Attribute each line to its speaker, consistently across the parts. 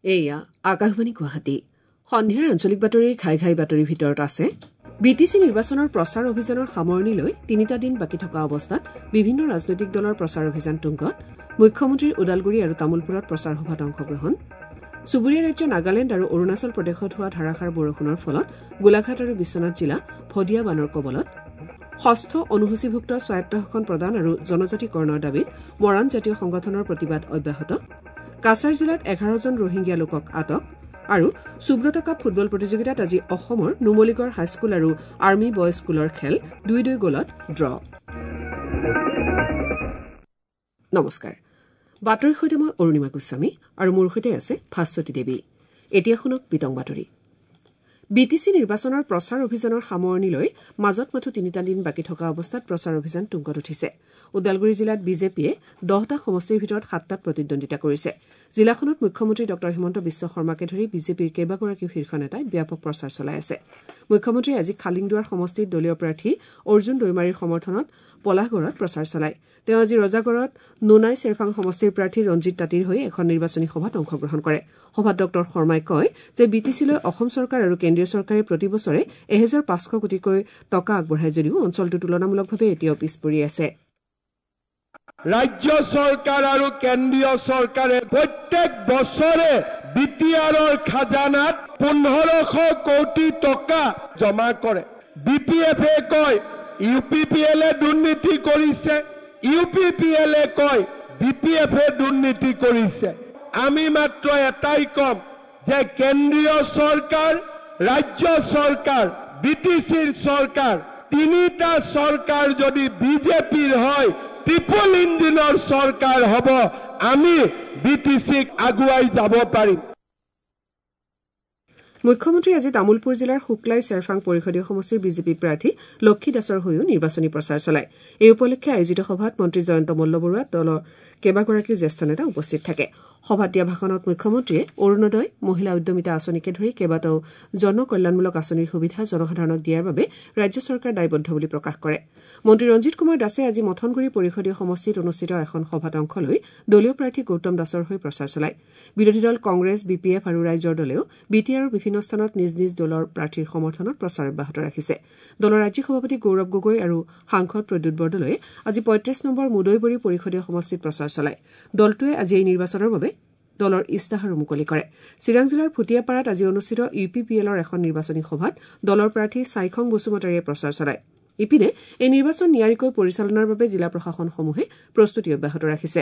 Speaker 1: এয়া আকাশবাণী গুৱাহাটী সন্ধিয়াৰ আঞ্চলিক বাতৰিৰ ঘাই ঘাই বাতৰিৰ ভিতৰত আছে বিটিচি নিৰ্বাচনৰ প্ৰচাৰ অভিযানৰ সামৰণি লৈ ৩টা দিন বাকী থকা অৱস্থাত বিভিন্ন ৰাজনৈতিক দলৰ প্ৰচাৰ অভিযান তুংগত মুখ্যমন্ত্ৰীৰ ওদালগুৰি আৰু তামুলপুৰত প্ৰচাৰ সভাত অংশগ্ৰহণ চুবুৰীয়া ৰাজ্য নাগালেণ্ড আৰু অৰুণাচল প্ৰদেশত হোৱা ধাৰাসাৰ বৰষুণৰ ফলত গোলাঘাট আৰু বিশ্বনাথ জিলা ভদিয়া বানৰ কবলত ষষ্ঠ অনুসূচীভুক্ত স্বায়ত্তশাসন প্ৰদান আৰু জনজাতিকৰণৰ দাবীত মৰাণ জাতীয় সংগঠনৰ প্ৰতিবাদ অব্যাহত কাছাৰ জিলাত 11জন ৰোহিংগীয়া লোকক আটক আৰু সুব্ৰত কাপ ফুটবল প্ৰতিযোগিতাত আজি অসমৰ নুমলীগড় হাইস্কুল আৰু আৰ্মি বয় স্কুলৰ খেল 2-2 গলত ড্ৰ নমস্কাৰ বাতৰিৰ সৈতে মই অৰুণিমা গোস্বামী আৰু মোৰ সৈতে আছে ভাস্বতী দেৱী এতিয়া শুনক বিতং বাতৰি বিটিচি নিৰ্বাচনৰ প্ৰচাৰ অভিযানৰ সামৰণি লৈ মাজত মাথো 3টা দিন বাকী থকা অৱস্থাত প্ৰচাৰ অভিযান তুংগত উঠিছে ওদালগুৰি জিলাত বিজেপিয়ে 10টা সমষ্টিৰ ভিতৰত 7টাত প্ৰতিদ্বন্দ্বিতা কৰিছে জিলাখনত মুখ্যমন্ত্ৰী ডক্টৰ হিমন্ত বিশ্ব শৰ্মাকে ধৰি বিজেপিৰ কেইবাগৰাকীও শীৰ্ষ নেতাই ব্যাপক প্ৰচাৰ চলাই আছে মুখ্যমন্ত্ৰীয়ে আজি খালিংদুৱাৰ সমষ্টিত দলীয় প্ৰাৰ্থী অৰ্জুন দৈমাৰীৰ সমৰ্থনত পলাশগড়ত প্ৰচাৰ চলায় তেওঁ আজি ৰজাগড়ত নোনাই চেৰফাং সমষ্টিৰ প্ৰাৰ্থী ৰঞ্জিত তাঁতীৰ হৈ এখন নিৰ্বাচনী সভাত অংশগ্ৰহণ কৰে সভাত ডক্টৰ শৰ্মাই কয় যে বিটিচিলৈ অসম চৰকাৰ আৰু কেন্দ্ৰীয় চৰকাৰে প্ৰতি বছৰে 1500 কোটিকৈ টকা আগবঢ়ায় যদিও অঞ্চলটো তুলনামূলকভাৱে এতিয়াও পিছ পৰি আছে
Speaker 2: ৰাজ্য চৰকাৰ আৰু কেন্দ্ৰীয় চৰকাৰে প্ৰত্যেক বছৰে বিটিআৰৰ খাজানাত 1500 কোটি টকা জমা কৰে বিপিএফে কয় ইউপিপিএলে দুৰ্নীতি কৰিছে ইউপিপিএলে কয় বিপিএফে দুৰ্নীতি কৰিছে আমি মাত্ৰ এটাই কম যে কেন্দ্ৰীয় চৰকাৰ ৰাজ্য চৰকাৰ বিটিচিৰ চৰকাৰ তিনিটা চৰকাৰ যদি বিজেপিৰ হয় ট্ৰিপল ইঞ্জিনৰ চৰকাৰ হ'ব আমি বিটিচিক আগুৱাই যাব পাৰিম
Speaker 1: মুখ্যমন্ত্ৰী আজি তামুলপুৰ জিলাৰ শুক্লাই চেৰফাং পৰিষদীয় সমষ্টিৰ বিজেপি প্ৰাৰ্থী লক্ষী দাসৰ হৈও নিৰ্বাচনী প্ৰচাৰ চলায় এই উপলক্ষে আয়োজিত সভাত মন্ত্ৰী জয়ন্ত মল্লবৰুৱা দলৰ কেইবাগৰাকীও জ্যেষ্ঠ নেতা উপস্থিত থাকে সভাত দিয়া ভাষণত মুখ্যমন্ত্ৰীয়ে অৰুণোদয় মহিলা উদ্যমিতা আঁচনিকে ধৰি কেইবাটাও জনকল্যাণমূলক আঁচনিৰ সুবিধা জনসাধাৰণক দিয়াৰ বাবে ৰাজ্য চৰকাৰ দায়বদ্ধ বুলি প্ৰকাশ কৰে মন্ত্ৰী ৰঞ্জিত কুমাৰ দাসে আজি মথনগুৰি পৰিষদীয় সমষ্টিত অনুষ্ঠিত এখন সভাত অংশ লৈ দলীয় প্ৰাৰ্থী গৌতম দাসৰ হৈ প্ৰচাৰ চলায় বিৰোধী দল কংগ্ৰেছ বিপিএফ আৰু ৰাইজৰ দলেও বিটিআৰৰ বিভিন্ন স্থানত নিজ নিজ দলৰ প্ৰাৰ্থীৰ সমৰ্থনত প্ৰচাৰ অব্যাহত ৰাখিছে দলৰ ৰাজ্যিক সভাপতি গৌৰৱ গগৈ আৰু সাংসদ প্ৰদ্যুৎ বৰদলৈয়ে আজি 35 নম্বৰ মুদৈবৰী পৰিষদীয় সমষ্টিত প্ৰচাৰ চলায় দলটোৱে আজি এই নিৰ্বাচনৰ বাবে দলৰ ইস্তাহাৰো মুকলি কৰে চিৰাং জিলাৰ ফুটিয়াপাৰাত আজি অনুষ্ঠিত ইউপিপিএলৰ এখন নিৰ্বাচনী সভাত দলৰ প্ৰাৰ্থী চাইখং বসুমতাৰীয়ে প্ৰচাৰ চলায় ইপিনে এই নিৰ্বাচন নিয়াৰিকৈ পৰিচালনাৰ বাবে জিলা প্ৰশাসনসমূহে প্ৰস্তুতি অব্যাহত ৰাখিছে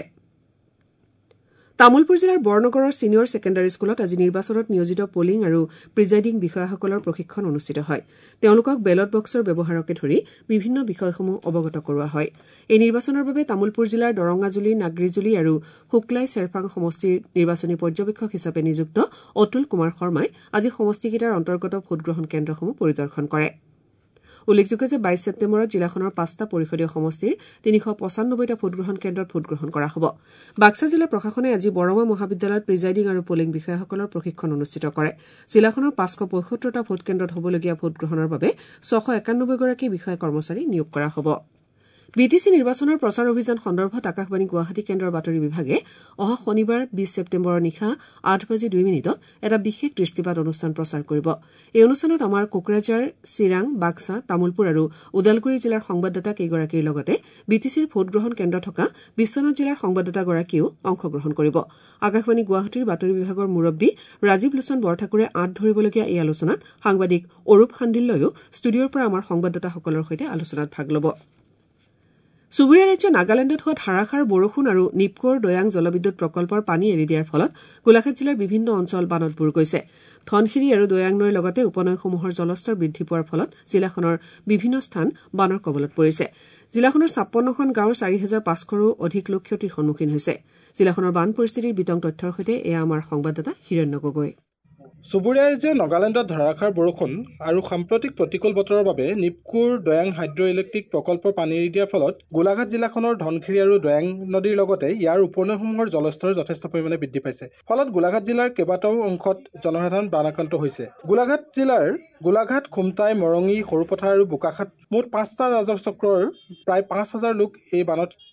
Speaker 1: তামুলপুৰ জিলাৰ বৰনগৰৰ ছিনিয়ৰ ছেকেণ্ডাৰী স্কুলত আজি নিৰ্বাচনত নিয়োজিত পলিং আৰু প্ৰিজাইডিং বিষয়াসকলৰ প্ৰশিক্ষণ অনুষ্ঠিত হয় তেওঁলোকক বেলট বক্সৰ ব্যৱহাৰকে ধৰি বিভিন্ন বিষয়সমূহ অৱগত কৰোৱা হয় এই নিৰ্বাচনৰ বাবে তামুলপুৰ জিলাৰ দৰংগাজুলি নাগৰিজুলি আৰু শুক্লাই চেৰফাং সমষ্টিৰ নিৰ্বাচনী পৰ্যবেক্ষক হিচাপে নিযুক্ত অতুল কুমাৰ শৰ্মাই আজি সমষ্টিকেইটাৰ অন্তৰ্গত ভোটগ্ৰহণ কেন্দ্ৰসমূহ পৰিদৰ্শন কৰে উল্লেখযোগ্য যে 22 ছেপ্টেম্বৰত জিলাখনৰ 5টা পৰিষদীয় সমষ্টিৰ 395টা ভোটগ্ৰহণ কেন্দ্ৰত ভোটগ্ৰহণ কৰা হ'ব বাক্সা জিলা প্ৰশাসনে আজি বৰমা মহাবিদ্যালয়ত প্ৰিজাইডিং আৰু পলিং বিষয়াসকলৰ প্ৰশিক্ষণ অনুষ্ঠিত কৰে জিলাখনৰ 575টা ভোট কেন্দ্ৰত হ'বলগীয়া ভোটগ্ৰহণৰ বাবে 691 গৰাকী বিষয়া কৰ্মচাৰী নিয়োগ কৰা হ'ব বিটিচি নিৰ্বাচনৰ প্ৰচাৰ অভিযান সন্দৰ্ভত আকাশবাণী গুৱাহাটী কেন্দ্ৰৰ বাতৰি বিভাগে অহা শনিবাৰ 20 ছেপ্টেম্বৰৰ নিশা 8:02 এটা বিশেষ দৃষ্টিপাত অনুষ্ঠান প্ৰচাৰ কৰিব এই অনুষ্ঠানত আমাৰ কোকৰাঝাৰ চিৰাং বাক্সা তামুলপুৰ আৰু ওদালগুৰি জিলাৰ সংবাদদাতা কেইগৰাকীৰ লগতে বিটিচিৰ ভোটগ্ৰহণ কেন্দ্ৰ থকা বিশ্বনাথ জিলাৰ সংবাদদাতাগৰাকীয়েও অংশগ্ৰহণ কৰিব আকাশবাণী গুৱাহাটীৰ বাতৰি বিভাগৰ মুৰব্বী ৰাজীৱ লোচন বৰঠাকুৰে আঁত ধৰিবলগীয়া এই আলোচনাত সাংবাদিক অৰূপ হাণ্ডিল্লয়ো ষ্টুডিঅ'ৰ পৰা আমাৰ সংবাদদাতাসকলৰ সৈতে আলোচনাত ভাগ ল'ব চুবুৰীয়া ৰাজ্য নাগালেণ্ডত হোৱা ধাৰাসাৰ বৰষুণ আৰু নিপকোৰ দয়াং জলবিদ্যুৎ প্ৰকল্পৰ পানী এৰি দিয়াৰ ফলত গোলাঘাট জিলাৰ বিভিন্ন অঞ্চল বানত বুৰ গৈছে ধনশিৰি আৰু দয়াং নৈৰ লগতে উপনৈসমূহৰ জলস্তৰ বৃদ্ধি পোৱাৰ ফলত জিলাখনৰ বিভিন্ন স্থান বানৰ কবলত পৰিছে জিলাখনৰ 56খন গাঁৱৰ 4500ৰো অধিক লোক ক্ষতিৰ সন্মুখীন হৈছে জিলাখনৰ বান পৰিস্থিতিৰ বিতং তথ্যৰ সৈতে এয়া আমাৰ সংবাদদাতা হিৰণ্য গগৈ
Speaker 3: চুবুৰীয়া ৰাজ্য নাগালেণ্ডত ধাৰাসাৰ বৰষুণ আৰু সাম্প্ৰতিক প্ৰতিকূল বতৰৰ বাবে নিপকুৰ দয়াং হাইড্ৰ ইলেক্ট্ৰিক প্ৰকল্পৰ পানী এৰি দিয়াৰ ফলত গোলাঘাট জিলাখনৰ ধনশিৰি আৰু দয়াং নদীৰ লগতে ইয়াৰ উপনৈসমূহৰ জলস্তৰ যথেষ্ট পৰিমাণে বৃদ্ধি পাইছে ফলত গোলাঘাট জিলাৰ কেইবাটাও অংশত জনসাধাৰণ বানাক্ৰান্ত হৈছে গোলাঘাট জিলাৰ গোলাঘাট খুমটাই মৰঙি সৰুপথাৰ আৰু বোকাখাত মুঠ 5টা ৰাজহ চক্ৰৰ প্ৰায় 5000 লোক এই বানত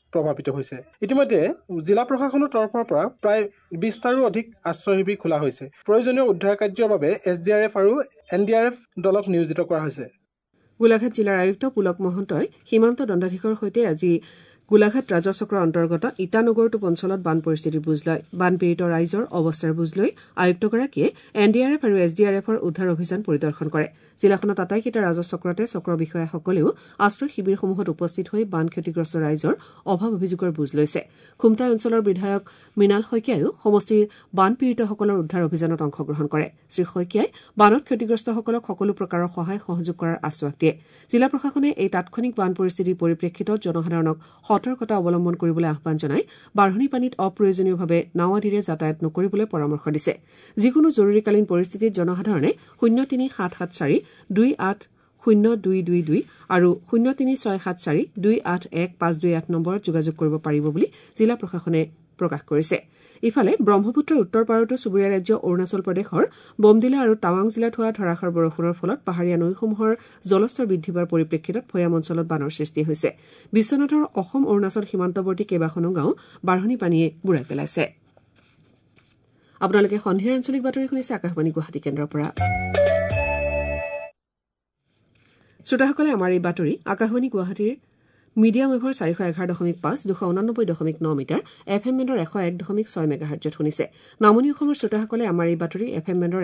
Speaker 3: প্ৰভাৱিত হৈছে। ইতিমধ্যে জিলা প্ৰশাসনৰ তৰফৰ পৰা প্ৰায় 20টাৰো অধিক আশ্ৰয় শিবিৰ খোলা হৈছে। প্ৰয়োজনীয় উদ্ধাৰ কাৰ্যৰ বাবে SDRF আৰু NDRF দলক নিয়োজিত কৰা হৈছে।
Speaker 1: গোলাঘাট জিলাৰ আয়ুক্ত পুলক মহন্তই সীমান্ত দণ্ডাধীশৰ সৈতে আজি গোলাঘাট ৰাজচক্ৰৰ অন্তৰ্গত ইটানগৰটোপ অঞ্চলত বান পৰিস্থিতিৰ বুজ লয়। বানপীড়িত ৰাইজৰ অৱস্থাৰ বুজ লৈ আয়ুক্তগৰাকীয়ে NDRF আৰু SDRFৰ উদ্ধাৰ অভিযান পৰিদৰ্শন কৰে। জিলাখনত আটাইকেইটা ৰাজচক্ৰতে চক্ৰ বিষয়াসকলেও আশ্ৰয় শিবিৰসমূহত উপস্থিত হৈ বান ক্ষতিগ্ৰস্ত ৰাইজৰ অভাৱ অভিযোগৰ বুজ লৈছে। খুমটাই অঞ্চলৰ বিধায়ক মৃণাল শইকীয়াইও সমষ্টিৰ বানপীড়িতসকলৰ উদ্ধাৰ অভিযানত অংশগ্ৰহণ কৰে। শ্ৰীশইকীয়াই বানত ক্ষতিগ্ৰস্তসকলক সকলো প্ৰকাৰৰ সহায় সহযোগ কৰাৰ আশ্বাস দিয়ে। জিলা প্ৰশাসনে এই তাৎক্ষণিক বান পৰিস্থিতিৰ পৰিপ্ৰেক্ষিতত জনসাধাৰণক সতৰ্কতা অৱলম্বন কৰিবলৈ আহ্বান জনাই বাঢ়নি পানীত অপ্ৰয়োজনীয়ভাৱে নাৱেদিৰে যাতায়াত নকৰিবলৈ পৰামৰ্শ দিছে। যিকোনো জৰুৰীকালীন পৰিস্থিতিত জনসাধাৰণে 03774280222 আৰু 03674281528 নম্বৰত যোগাযোগ কৰিব পাৰিব বুলি জিলা প্ৰশাসনে প্ৰকাশ কৰিছে। ইফালে ব্ৰহ্মপুত্ৰৰ উত্তৰ পাৰতো চুবুৰীয়া ৰাজ্য অৰুণাচল প্ৰদেশৰ বমডিলা আৰু টাৱাং জিলাত হোৱা ধাৰাসাৰ বৰষুণৰ ফলত পাহাৰীয়া নৈসমূহৰ জলস্তৰ বৃদ্ধি পোৱাৰ পৰিপ্ৰেক্ষিতত ভৈয়াম অঞ্চলত বানৰ সৃষ্টি হৈছে। বিশ্বনাথৰ অসম অৰুণাচল সীমান্তৱৰ্তী কেইবাখনো গাঁও বাঢ়নি পানীয়ে বুৰাই পেলাইছে। আপোনালোকে সন্ধিয়াৰ আঞ্চলিক বাতৰি শুনিছে আকাশবাণী গুৱাহাটী কেন্দ্ৰৰ পৰা। শ্ৰোতাসকলে আমাৰ এই বাতৰি আকাশবাণী গুৱাহাটীৰ মিডিয়াম ৱেভৰ 411.5 289.9 মিটাৰ FM বেণ্ডৰ 101.6 মেগাহাৰ্টজত শুনিছে। নামনি অসমৰ শ্ৰোতাসকলে আমাৰ এই বাতৰি FM বেণ্ডৰ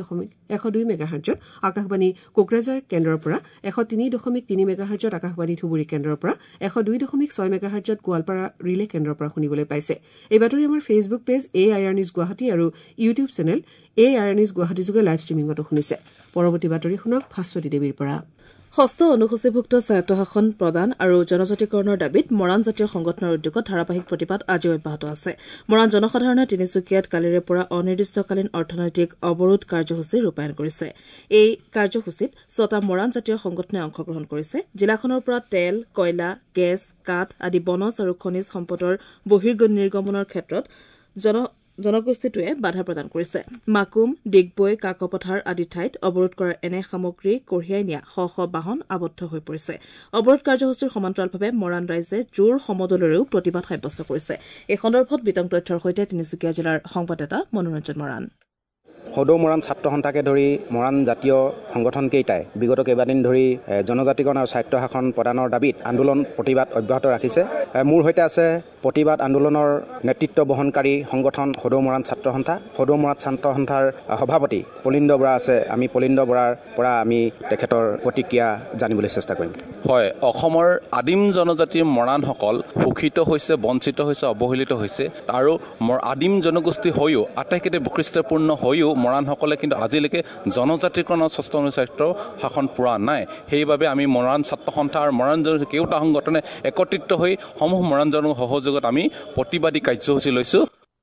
Speaker 1: 102 মেগাহাৰ্টজত আকাশবাণী কোকৰাঝাৰ কেন্দ্ৰৰ পৰা, 103.3 মেগাহাৰ্টজত আকাশবাণী ধুবুৰী কেন্দ্ৰৰ পৰা, 102.6 মেগাহাৰ্টজত গোৱালপাৰা ৰিলে কেন্দ্ৰৰ পৰা শুনিবলৈ পাইছে। এই বাতৰি আমাৰ Facebook page AIR news Guwahati আৰু YouTube channel AIR news Guwahati যোগে লাইভ ষ্ট্ৰিমিঙতো শুনিছে। পৰৱৰ্তী বাতৰি শুনক ভাস্বতী দেৱীৰ পৰা। ষষ্ঠ অনুসূচীভুক্ত স্বায়ত্তশাসন প্ৰদান আৰু জনজাতিকৰণৰ দাবীত মৰাণ জাতীয় সংগঠনৰ উদ্যোগত ধাৰাবাহিক প্ৰতিবাদ আজিও অব্যাহত আছে। মৰাণ জনসাধাৰণে তিনিচুকীয়াত কালিৰে পৰা অনিৰ্দিষ্টকালীন অৰ্থনৈতিক অৱৰোধ কাৰ্যসূচী ৰূপায়ণ কৰিছে। এই কাৰ্যসূচীত 6টা মৰাণ জাতীয় সংগঠনে অংশগ্ৰহণ কৰিছে। জিলাখনৰ পৰা তেল, কয়লা, গেছ, কাঠ আদি বনজ আৰু খনিজ সম্পদৰ বহিৰ্নিৰ্গমনৰ ক্ষেত্ৰত জনগোষ্ঠীটোৱে বাধা প্ৰদান কৰিছে। মাকুম, ডিগবৈ, কাকপথাৰ আদি ঠাইত অৱৰোধ কৰাৰ এনে সামগ্ৰী কঢ়িয়াই নিয়া শ শ বাহন আবদ্ধ হৈ পৰিছে। অৱৰোধ কাৰ্যসূচীৰ সমান্তৰালভাৱে মৰাণ ৰাইজে জোৰ সমদলেৰেও প্ৰতিবাদ সাব্যস্ত কৰিছে। এই সন্দৰ্ভত বিতং তথ্যৰ সৈতে তিনিচুকীয়া জিলাৰ সংবাদদাতা মনোৰঞ্জন মৰাণ।
Speaker 4: সদৌ মৰাণ ছাত্ৰ সন্থাকে ধৰি মৰাণ জাতীয় সংগঠনকেইটাই বিগত কেইবাদিন ধৰি জনজাতিকৰণ আৰু স্বায়ত্তশাসন প্ৰদানৰ দাবীত আন্দোলন প্ৰতিবাদ অব্যাহত ৰাখিছে। মোৰ সৈতে আছে প্ৰতিবাদ আন্দোলনৰ নেতৃত্ব বহনকাৰী সংগঠন সদৌ মৰাণ ছাত্ৰ সন্থা। সদৌ মৰাণ ছাত্ৰ সন্থাৰ সভাপতি পলিন্দ বৰা আছে। আমি পলিন্দ বৰাৰ পৰা আমি তেখেতৰ প্ৰতিক্ৰিয়া জানিবলৈ চেষ্টা কৰিম।
Speaker 5: হয়, অসমৰ আদিম জনজাতিৰ মৰাণসকল শোষিত হৈছে, বঞ্চিত হৈছে, অৱহেলিত হৈছে আৰু আদিম জনগোষ্ঠী হৈও আটাইকেইটা বৈশিষ্ট্যপূৰ্ণ হৈও মৰাণসকলে কিন্তু আজিলৈকে জনজাতিকৰণৰ ষষ্ঠ স্বায়ত্ত শাসন পোৱা নাই। সেইবাবে আমি মৰাণ ছাত্ৰ সন্থা আৰু মৰাণ কেওটা সংগঠনে একত্ৰিত হৈ সমূহ মৰাণ জনৰ সহযোগত আমি প্ৰতিবাদী কাৰ্যসূচী লৈছো।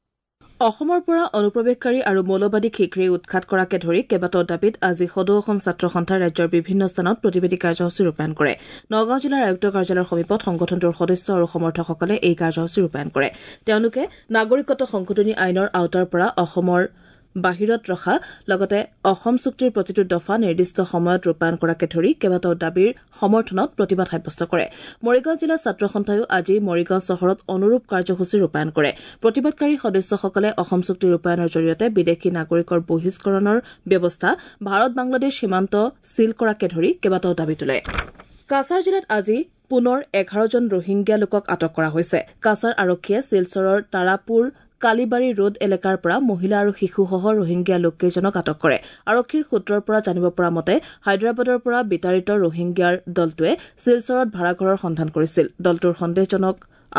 Speaker 6: অসমৰ পৰা অনুপ্ৰৱেশকাৰী আৰু মৌলবাদী খিকৰি উৎখাত কৰাকে ধৰি কেইবাটাও দাবীত আজি সদৌ অসম ছাত্ৰ সন্থাই ৰাজ্যৰ বিভিন্ন স্থানত প্ৰতিবাদী কাৰ্যসূচী ৰূপায়ণ কৰে। নগাঁও জিলাৰ আয়ুক্ত কাৰ্যালয়ৰ সমীপত সংগঠনটোৰ সদস্য আৰু সমৰ্থকসকলে এই কাৰ্যসূচী ৰূপায়ণ কৰে। তেওঁলোকে নাগৰিকত্ব সংশোধনী আইনৰ আওতাৰ পৰা অসমৰ বাহিৰত ৰখা লগতে অসম চুক্তিৰ প্ৰতিটো দফা নিৰ্দিষ্ট সময়ত ৰূপায়ণ কৰাকে ধৰি কেইবাটাও দাবীৰ সমৰ্থনত প্ৰতিবাদ সাব্যস্ত কৰে। মৰিগাঁও জিলা ছাত্ৰ সন্থাইও আজি মৰিগাঁও চহৰত অনুৰূপ কাৰ্যসূচী ৰূপায়ণ কৰে। প্ৰতিবাদকাৰী সদস্যসকলে অসম চুক্তি ৰূপায়ণৰ জৰিয়তে বিদেশী নাগৰিকৰ বহিষ্কৰণৰ ব্যৱস্থা ভাৰত বাংলাদেশ সীমান্ত ছীল কৰাকে ধৰি কেইবাটাও দাবী তোলে। কাছাৰ জিলাত আজি পুনৰ 11জন ৰোহিংগীয়া লোকক আটক কৰা হৈছে। কাছাৰ আৰক্ষীয়ে শিলচৰৰ তাৰাপুৰ কালিবাৰী ৰোড এলেকাৰ পৰা মহিলা আৰু শিশুসহ ৰোহিংগীয়া লোককেইজনক আটক কৰে। আৰক্ষীৰ সূত্ৰৰ পৰা জানিব পৰা মতে হায়দৰাবাদৰ পৰা বিতাড়িত ৰোহিংগীয়াৰ দলটোৱে শিলচৰত ভাড়াঘৰৰ সন্ধান কৰিছিল। দলটোৰ সন্দেহজনক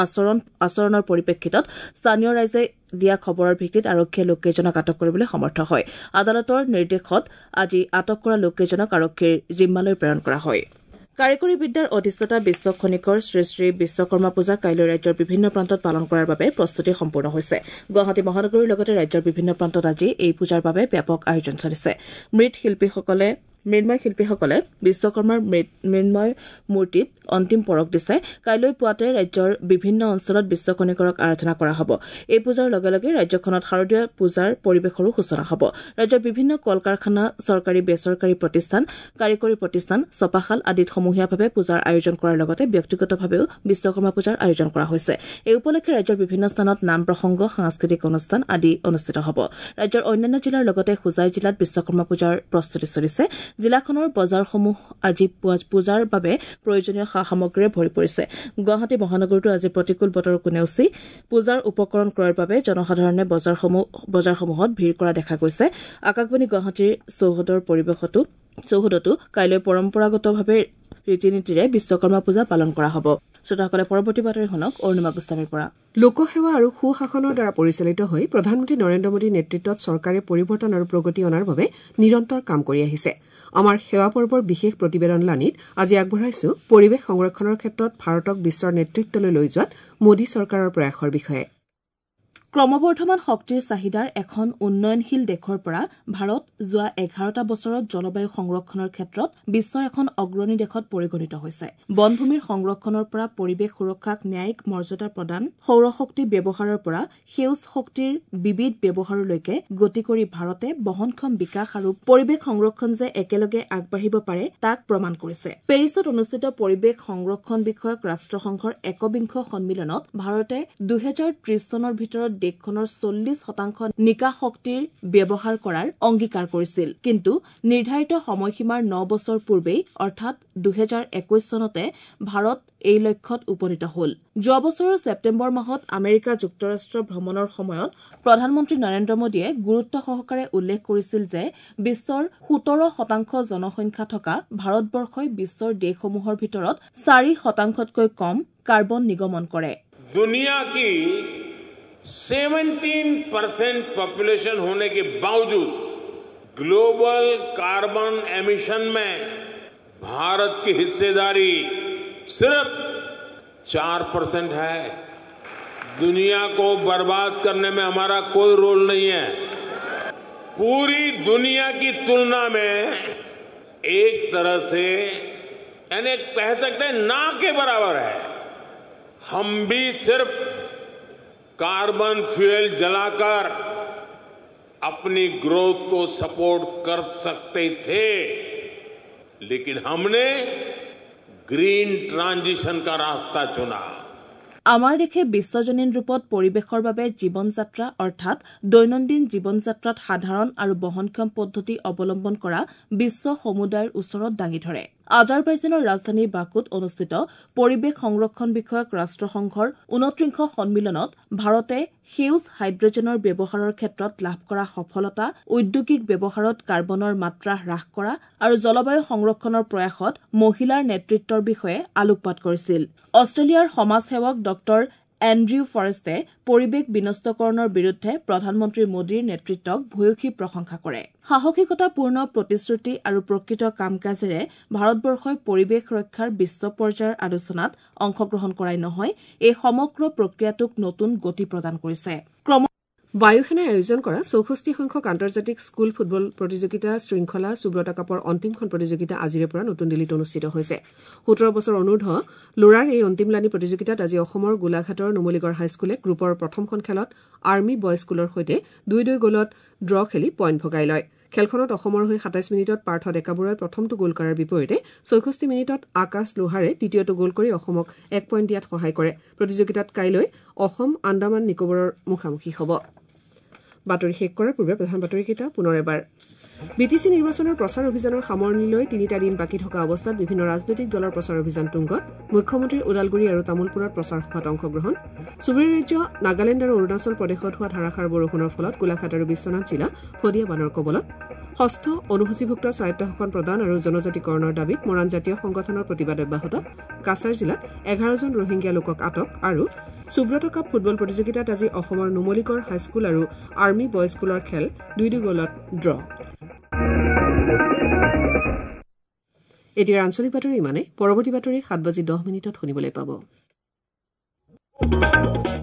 Speaker 6: আচৰণৰ পৰিপ্ৰেক্ষিতত স্থানীয় ৰাইজে দিয়া খবৰৰ ভিত্তিত আৰক্ষীয়ে লোককেইজনক আটক কৰিবলৈ সমৰ্থ হয়। আদালতৰ নিৰ্দেশত আজি আটক কৰা লোককেইজনক আৰক্ষীৰ জিম্মালৈ প্ৰেৰণ কৰা হয়। কাৰিকৰী বিদ্যাৰ অধিষ্ঠাতা বিশ্ব খনিকৰ শ্ৰী শ্ৰী বিশ্বকৰ্মা পূজা কাইলৈ ৰাজ্যৰ বিভিন্ন প্ৰান্তত পালন কৰাৰ বাবে প্ৰস্তুতি সম্পূৰ্ণ হৈছে। গুৱাহাটী মহানগৰীৰ লগতে ৰাজ্যৰ বিভিন্ন প্ৰান্তত আজি এই পূজাৰ বাবে ব্যাপক আয়োজন চলিছে। মৃৎ শিল্পীসকলে মৃন্ময় শিল্পীসকলে বিশ্বকৰ্মাৰ মৃন্ময় মূৰ্তিত অন্তিম পৰক দিছে। কাইলৈ পুৱাতে ৰাজ্যৰ বিভিন্ন অঞ্চলত বিশ্বকৰ্ণিকৰক আৰাধনা কৰা হ'ব। এই পূজাৰ লগে লগে ৰাজ্যখনত শাৰদীয় পূজাৰ পৰিৱেশৰো সূচনা হ'ব। ৰাজ্যৰ বিভিন্ন কল কাৰখানা, চৰকাৰী বেচৰকাৰী প্ৰতিষ্ঠান, কাৰিকৰী প্ৰতিষ্ঠান, ছপাশাল আদিত সমূহীয়াভাৱে পূজাৰ আয়োজন কৰাৰ লগতে ব্যক্তিগতভাৱেও বিশ্বকৰ্মা পূজাৰ আয়োজন কৰা হৈছে। এই উপলক্ষে ৰাজ্যৰ বিভিন্ন স্থানত নাম প্ৰসংগ, সাংস্কৃতিক অনুষ্ঠান আদি অনুষ্ঠিত হ'ব। ৰাজ্যৰ অন্যান্য জিলাৰ লগতে হোজাই জিলাত বিশ্বকৰ্মা পূজাৰ প্ৰস্তুতি চলিছে। জিলাখনৰ বজাৰসমূহ আজি পূজাৰ বাবে প্ৰয়োজনীয় সা সামগ্ৰীৰে ভৰি পৰিছে। গুৱাহাটী মহানগৰতো আজি প্ৰতিকূল বতৰকো নেওচি পূজাৰ উপকৰণ ক্ৰয়ৰ বাবে জনসাধাৰণে বজাৰসমূহত ভিৰ কৰা দেখা গৈছে। আকাশবাণী গুৱাহাটীৰ চৌহদতো কাইলৈ পৰম্পৰাগতভাৱে ৰীতি নীতিৰে বিশ্বকৰ্মা পূজা পালন কৰা হ'ব। শ্ৰোতাসকলে পৰৱৰ্তী বাতৰি শুনক অৰুণিমা গোস্বামীৰ পৰা।
Speaker 1: লোকসেৱা আৰু সুশাসনৰ দ্বাৰা পৰিচালিত হৈ প্ৰধানমন্ত্ৰী নৰেন্দ্ৰ মোদীৰ নেতৃত্বত চৰকাৰে পৰিৱৰ্তন আৰু প্ৰগতি অনাৰ বাবে নিৰন্তৰ কাম কৰি আহিছে। আমাৰ সেৱা পৰ্বৰ বিশেষ প্ৰতিবেদনলানিত আজি আগবঢ়াইছো পৰিৱেশ সংৰক্ষণৰ ক্ষেত্ৰত ভাৰতক বিশ্বৰ নেতৃত্বলৈ লৈ যোৱাত মোদী চৰকাৰৰ প্ৰয়াসৰ বিষয়ে।
Speaker 6: ক্ৰমবৰ্ধমান শক্তিৰ চাহিদাৰ এখন উন্নয়নশীল দেশৰ পৰা ভাৰত যোৱা 11টা বছৰত জলবায়ু সংৰক্ষণৰ ক্ষেত্ৰত বিশ্বৰ এখন অগ্ৰণী দেশত পৰিগণিত হৈছে। বনভূমিৰ সংৰক্ষণৰ পৰা পৰিৱেশ সুৰক্ষাক ন্যায়িক মৰ্যাদা প্ৰদান, সৌৰশক্তি ব্যৱহাৰৰ পৰা সেউজ শক্তিৰ বিবিধ ব্যৱহাৰলৈকে গতি কৰি ভাৰতে বহনক্ষম বিকাশ আৰু পৰিৱেশ সংৰক্ষণ যে একেলগে আগবাঢ়িব পাৰে তাক প্ৰমাণ কৰিছে। পেৰিছত অনুষ্ঠিত পৰিৱেশ সংৰক্ষণ বিষয়ক ৰাষ্ট্ৰসংঘৰ 21 সন্মিলনত ভাৰতে 2030 চনৰ ভিতৰত দেশখনৰ 40% নিকা শক্তিৰ ব্যৱহাৰ কৰাৰ অংগীকাৰ কৰিছিল। কিন্তু নিৰ্ধাৰিত সময়সীমাৰ 9 বছৰ পূৰ্বেই অৰ্থাৎ 2021 চনতে ভাৰত এই লক্ষ্যত উপনীত হ'ল। যোৱা বছৰৰ ছেপ্টেম্বৰ মাহত আমেৰিকা যুক্তৰাষ্ট্ৰ ভ্ৰমণৰ সময়ত প্ৰধানমন্ত্ৰী নৰেন্দ্ৰ মোদীয়ে গুৰুত্ব সহকাৰে উল্লেখ কৰিছিল যে বিশ্বৰ 17% জনসংখ্যা থকা ভাৰতবৰ্ষই বিশ্বৰ দেশসমূহৰ ভিতৰত 4%তকৈ কম কাৰ্বন নিৰ্গমন কৰে।
Speaker 7: दुनिया की 17% पॉपुलेशन होने के बावजूद ग्लोबल कार्बन एमिशन में भारत की हिस्सेदारी सिर्फ 4% है। दुनिया को बर्बाद करने में हमारा कोई रोल नहीं है। पूरी दुनिया की तुलना में एक तरह से यानी कह सकते हैं ना के बराबर है। हम भी सिर्फ कार्बन फ्यूल जलाकर अपनी ग्रोथ को सपोर्ट कर सकते थे, लेकिन हमने ग्रीन ट्रांजिशन का रास्ता चुना।
Speaker 6: আমাৰ দেশে বিশ্বজনীন ৰূপত পৰিৱেশৰ বাবে জীৱন যাত্ৰা অৰ্থাৎ দৈনন্দিন জীৱন যাত্ৰাত সাধাৰণ আৰু বহনক্ষম পদ্ধতি অৱলম্বন কৰা বিশ্ব সমুদায়ৰ ওচৰত দাঙি ধৰে। আজাৰবাইজানৰ ৰাজধানী বাকুত অনুষ্ঠিত পৰিৱেশ সংৰক্ষণ বিষয়ক ৰাষ্ট্ৰসংঘৰ 29 সন্মিলনত ভাৰতে সেউজ হাইড্ৰজেনৰ ব্যৱহাৰৰ ক্ষেত্ৰত লাভ কৰা সফলতা, ঔদ্যোগিক ব্যৱহাৰত কাৰ্বনৰ মাত্ৰা হ্ৰাস কৰা আৰু জলবায়ু সংৰক্ষণৰ প্ৰয়াসত মহিলাৰ নেতৃত্বৰ বিষয়ে আলোকপাত কৰিছিল। অষ্ট্ৰেলিয়াৰ সমাজসেৱক ডক্টৰ এণ্ড্ৰিউ ফৰেষ্টে পৰিৱেশ বিনষ্টকৰণৰ বিৰুদ্ধে প্ৰধানমন্ত্ৰী মোদীৰ নেতৃত্বক ভূয়সী প্ৰশংসা কৰে। সাহসিকতাপূৰ্ণ প্ৰতিশ্ৰুতি আৰু প্ৰকৃত কাম কাজেৰে ভাৰতবৰ্ষই পৰিৱেশ ৰক্ষাৰ বিশ্ব পৰ্যায়ৰ আলোচনাত অংশগ্ৰহণ কৰাই নহয়, এই সমগ্ৰ প্ৰক্ৰিয়াটোক নতুন গতি প্ৰদান কৰিছে।
Speaker 1: বায়ুসেনাই আয়োজন কৰা 64 সংখ্যক আন্তৰ্জাতিক স্কুল ফুটবল প্ৰতিযোগিতা শৃংখলা সুব্ৰতা কাপৰ অন্তিমখন প্ৰতিযোগিতা আজিৰে পৰা নতুন দিল্লীত অনুষ্ঠিত হৈছে। 17 বছৰ অনূৰ্ধ্ব ল'ৰাৰ এই অন্তিমলানি প্ৰতিযোগিতাত আজি অসমৰ গোলাঘাটৰ নুমলীগড় হাইস্কুলে গ্ৰুপৰ প্ৰথমখন খেলত আৰ্মি বয় স্কুলৰ সৈতে 2-2 গলত ড্ৰ খেলি পইণ্ট ভগাই লয়। খেলখনত অসমৰ হৈ 27 মিনিটত পাৰ্থ ডেকাবৰুৱাই প্ৰথমটো গ'ল কৰাৰ বিপৰীতে 64 মিনিটত আকাশ লোহাৰে দ্বিতীয়টো গ'ল কৰি অসমক 1 পইণ্ট দিয়াত সহায় কৰে। প্ৰতিযোগিতাত কাইলৈ অসম আন্দামান নিকোবৰৰ মুখামুখি হ'ব। বাতৰি শেষ কৰাৰ পূৰ্বে প্ৰধান বাতৰিকেইটা পুনৰ এবাৰ। বিটিচি নিৰ্বাচনৰ প্ৰচাৰ অভিযানৰ সামৰণিলৈ 3টা দিন বাকী থকা অৱস্থাত বিভিন্ন ৰাজনৈতিক দলৰ প্ৰচাৰ অভিযান তুংগত। মুখ্যমন্ত্ৰীৰ ওদালগুৰি আৰু তামোলপুৰত প্ৰচাৰ সভাত অংশগ্ৰহণ। চুবুৰীয়া ৰাজ্য নাগালেণ্ড আৰু অৰুণাচল প্ৰদেশত হোৱা ধাৰাসাৰ বৰষুণৰ ফলত গোলাঘাট আৰু বিশ্বনাথ জিলা ফদিয়া বানৰ কবলত। ষষ্ঠ অনুসূচীভুক্ত স্বায়ত্তশাসন প্ৰদান আৰু জনজাতিকৰণৰ দাবীত মৰাণ জাতীয় সংগঠনৰ প্ৰতিবাদ অব্যাহত। কাছাৰ জিলাত 11জন ৰোহিংগীয়া লোকক আটক। আৰু সুব্ৰত কাপ ফুটবল প্ৰতিযোগিতাত আজি অসমৰ নুমলীগড় হাইস্কুল আৰু আৰ্মি বয় স্কুলৰ খেল 2-2 গলত ড্ৰ। এতিয়া আঞ্চলিক বাতৰি ইমানে। পৰৱৰ্তী বাতৰি 7:10 শুনিবলৈ পাব।